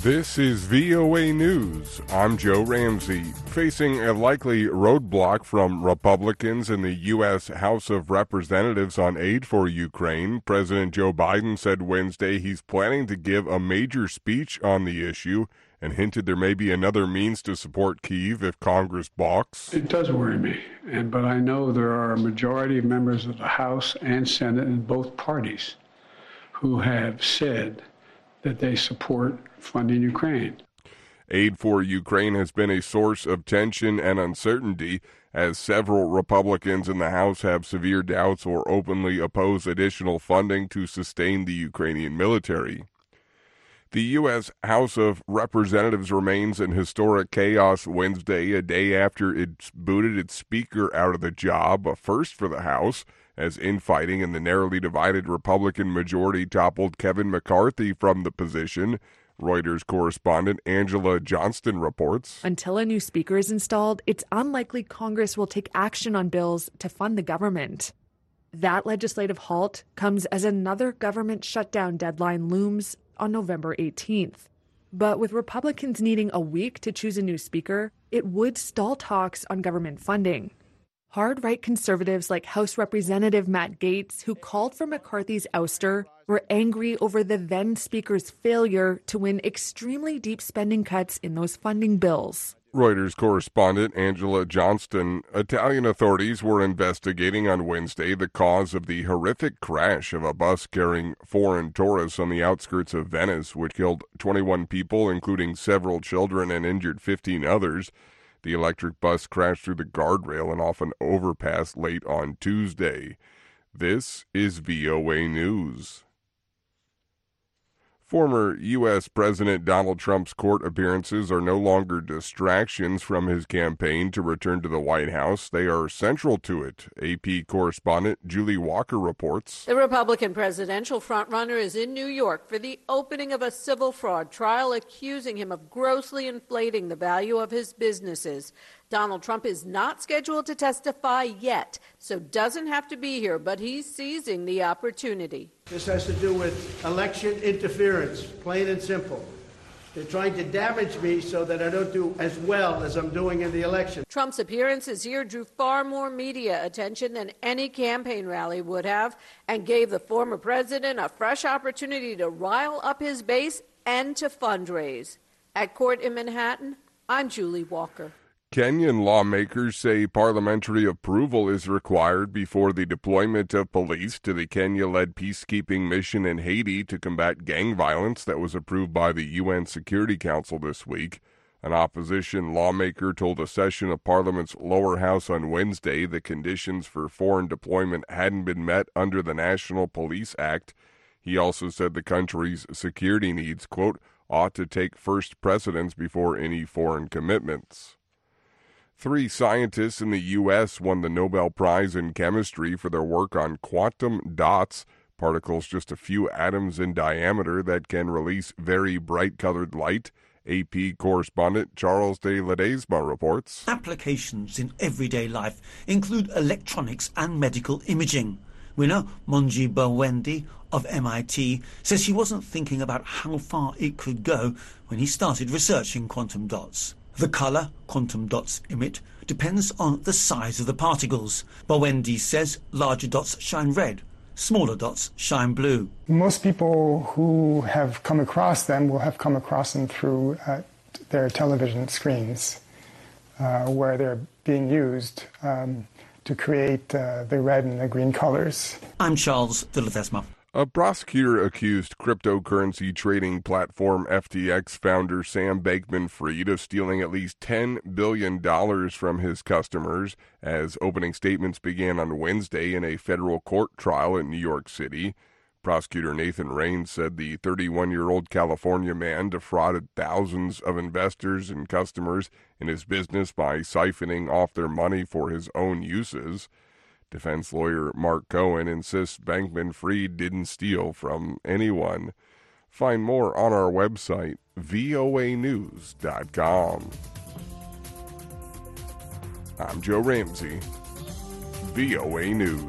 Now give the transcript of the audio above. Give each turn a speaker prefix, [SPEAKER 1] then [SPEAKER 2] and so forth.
[SPEAKER 1] This is VOA News. I'm Joe Ramsey. Facing a likely roadblock from Republicans in the U.S. House of Representatives on aid for Ukraine, President Joe Biden said Wednesday he's planning to give a major speech on the issue and hinted there may be another means to support Kyiv if Congress balks.
[SPEAKER 2] It does worry me, but I know there are a majority of members of the House and Senate in both parties who have said that they support funding Ukraine.
[SPEAKER 1] Aid for Ukraine has been a source of tension and uncertainty as several Republicans in the House have severe doubts or openly oppose additional funding to sustain the Ukrainian military. The U.S. House of Representatives remains in historic chaos Wednesday, a day after it booted its speaker out of the job, a first for the House, as infighting in the narrowly divided Republican majority toppled Kevin McCarthy from the position. Reuters correspondent Angela Johnston reports.
[SPEAKER 3] Until a new speaker is installed, it's unlikely Congress will take action on bills to fund the government. That legislative halt comes as another government shutdown deadline looms on November 18th. But with Republicans needing a week to choose a new speaker, it would stall talks on government funding. Hard-right conservatives like House Representative Matt Gaetz, who called for McCarthy's ouster, were angry over the then-speaker's failure to win extremely deep spending cuts in those funding bills.
[SPEAKER 1] Reuters correspondent Angela Johnston. Italian authorities were investigating on Wednesday the cause of the horrific crash of a bus carrying foreign tourists on the outskirts of Venice, which killed 21 people, including several children, and injured 15 others. The electric bus crashed through the guardrail and off an overpass late on Tuesday. This is VOA News. Former U.S. President Donald Trump's court appearances are no longer distractions from his campaign to return to the White House. They are central to it. AP correspondent Julie Walker reports.
[SPEAKER 4] The Republican presidential frontrunner is in New York for the opening of a civil fraud trial accusing him of grossly inflating the value of his businesses. Donald Trump is not scheduled to testify yet, so doesn't have to be here, but he's seizing the opportunity.
[SPEAKER 5] This has to do with election interference, plain and simple. They're trying to damage me so that I don't do as well as I'm doing in the election.
[SPEAKER 4] Trump's appearances here drew far more media attention than any campaign rally would have and gave the former president a fresh opportunity to rile up his base and to fundraise. At court in Manhattan, I'm Julie Walker.
[SPEAKER 1] Kenyan lawmakers say parliamentary approval is required before the deployment of police to the Kenya-led peacekeeping mission in Haiti to combat gang violence that was approved by the UN Security Council this week. An opposition lawmaker told a session of Parliament's lower house on Wednesday the conditions for foreign deployment hadn't been met under the National Police Act. He also said the country's security needs, quote, ought to take first precedence before any foreign commitments. 3 scientists in the U.S. won the Nobel Prize in Chemistry for their work on quantum dots, particles just a few atoms in diameter that can release very bright-colored light. AP correspondent Charles de Ledesma reports.
[SPEAKER 6] Applications in everyday life include electronics and medical imaging. Winner Monji Bawendi of MIT says he wasn't thinking about how far it could go when he started researching quantum dots. The colour quantum dots emit depends on the size of the particles. Bawendi says larger dots shine red, smaller dots shine blue.
[SPEAKER 7] Most people who have come across them will have come across them through their television screens, where they're being used to create the red and the green colors.
[SPEAKER 6] I'm Charles de Ledesma.
[SPEAKER 1] A prosecutor accused cryptocurrency trading platform FTX founder Sam Bankman-Fried of stealing at least $10 billion from his customers as opening statements began on Wednesday in a federal court trial in New York City. Prosecutor Nathan Raines said the 31-year-old California man defrauded thousands of investors and customers in his business by siphoning off their money for his own uses. Defense lawyer Mark Cohen insists Bankman-Fried didn't steal from anyone. Find more on our website, voanews.com. I'm Joe Ramsey, VOA News.